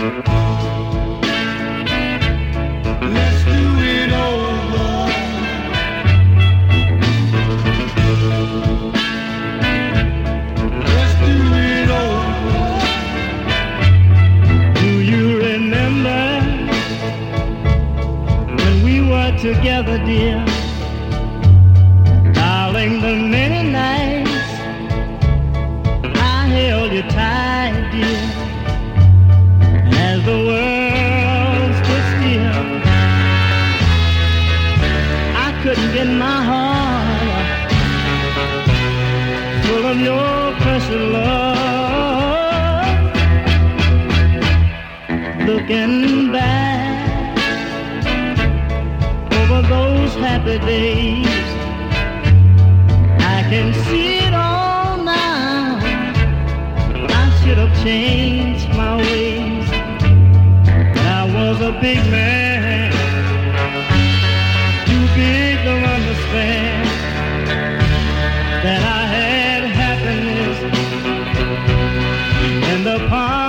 Let's do it over. Let's do it over. Do you remember when we were together, dear? Darling, the many nights I held you tight, dear, as the world stood still. I couldn't get my heart full of your precious love. Looking back over those happy days, I can see it all now. I should have changed my ways. I was a big man, too big to understand that I had happiness in the palm